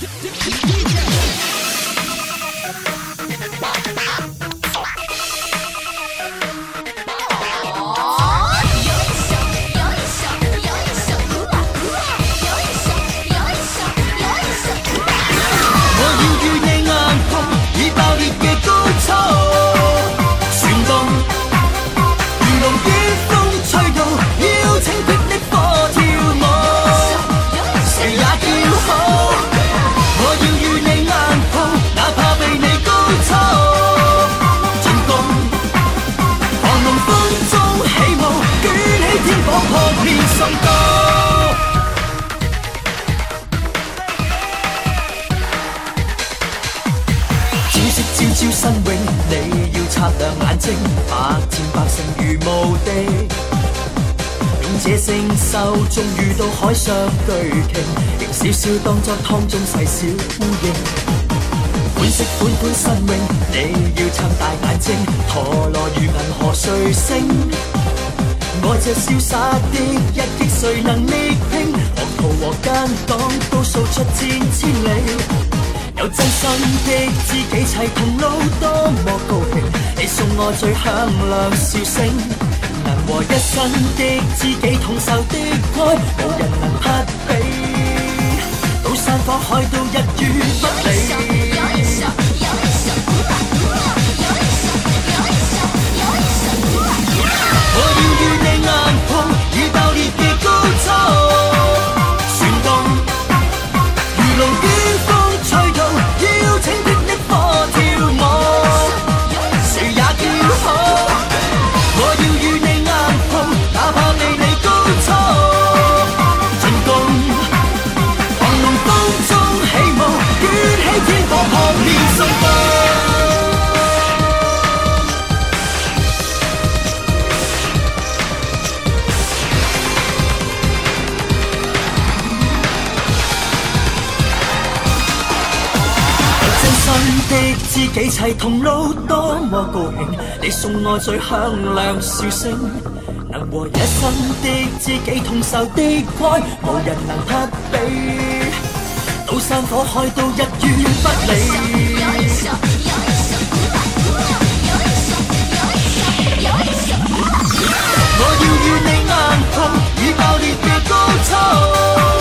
朝新永，你要擦亮眼睛，百戰百勝如無敵。用這聖獸，終遇到海上巨鯨，仍小小當作湯中細小烏蠅。款式款款新穎，你要撐大眼睛，陀螺如銀河彗星。我這瀟灑的一擊，誰能力拼？學徒和奸黨都掃出千里。有真心的知己齊同路，多麼高興！你送我最響亮笑聲，能和一生的知己同仇的愛，無人能匹比。到山火海都一於不理。我要與你硬碰，與爆裂嘅高速旋動，如龍捲風。吹到邀請霹靂火跳舞，誰也叫好。我要與你硬碰，哪怕離你高速進攻，狂龍風中起舞，捲起天火撲面送風。的知己齊同路，多麼高興！你送我最響亮笑聲，能和一生的知己同仇的愛，無人能匹比。到山火海都一於不理。我要與你硬碰，以爆裂嘅高速。